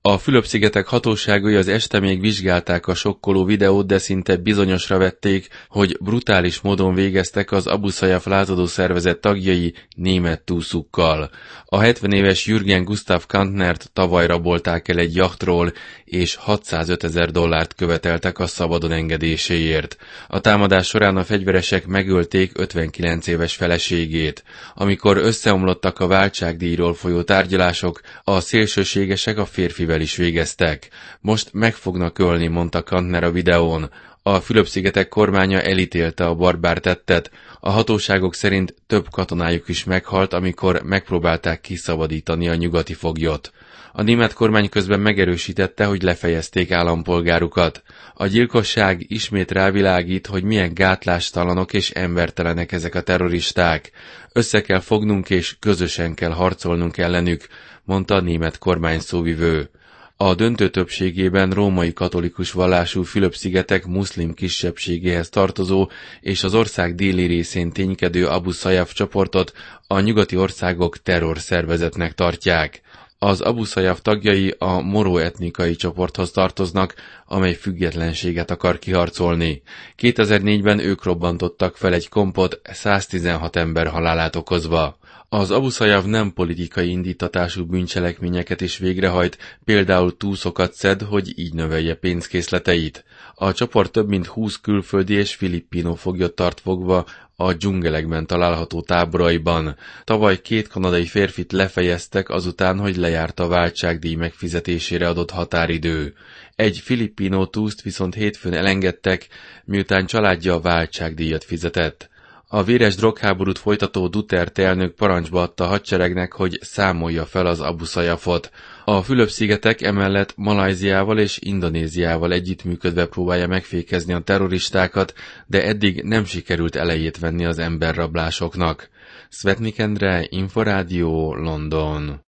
A Fülöp-szigetek hatóságai az este még vizsgálták a sokkoló videót, de szinte bizonyosra vették, hogy brutális módon végeztek az Abu Sajjaf lázadó szervezet tagjai német túszukkal. A 70 éves Jürgen Gustav Kantnert tavaly rabolták el egy jachtról, és $605,000 követeltek a szabadon engedéséért. A támadás során a fegyveresek megölték 59 éves feleségét. Amikor összeomlottak a váltságdíjról folyó tárgyalások, a szélsőségesek a férfivel is végeztek. Most meg fognak ölni, mondta Kantner a videón. A Fülöp-szigetek kormánya elítélte a barbár tettet. A hatóságok szerint több katonájuk is meghalt, amikor megpróbálták kiszabadítani a nyugati foglyot. A német kormány közben megerősítette, hogy lefejezték állampolgárukat. A gyilkosság ismét rávilágít, hogy milyen gátlástalanok és embertelenek ezek a terroristák. Össze kell fognunk és közösen kell harcolnunk ellenük, mondta a német kormány szóvivő. A döntő többségében római katolikus vallású Fülöp-szigetek muszlim kisebbségéhez tartozó és az ország déli részén ténykedő Abu Sajjaf csoportot a nyugati országok terrorszervezetnek tartják. Az Abu Sajjaf tagjai a Moro etnikai csoporthoz tartoznak, amely függetlenséget akar kiharcolni. 2004-ben ők robbantottak fel egy kompot 116 ember halálát okozva. Az Abu Sajjaf nem politikai indítatású bűncselekményeket is végrehajt, például túszokat szed, hogy így növelje pénzkészleteit. A csoport több mint 20 külföldi és filippino foglyot tart fogva a dzsungelekben található táboraiban. Tavaly 2 kanadai férfit lefejeztek azután, hogy lejárt a váltságdíj megfizetésére adott határidő. Egy filippino túszt viszont hétfőn elengedtek, miután családja a váltságdíjat fizetett. A véres drogháborút folytató Duterte elnök parancsba adta a hadseregnek, hogy számolja fel az Abu Sajjafot. A Fülöp-szigetek emellett Malajziával és Indonéziával együttműködve próbálja megfékezni a terroristákat, de eddig nem sikerült elejét venni az emberrablásoknak. Szvetnik Endre, Inforádió, London.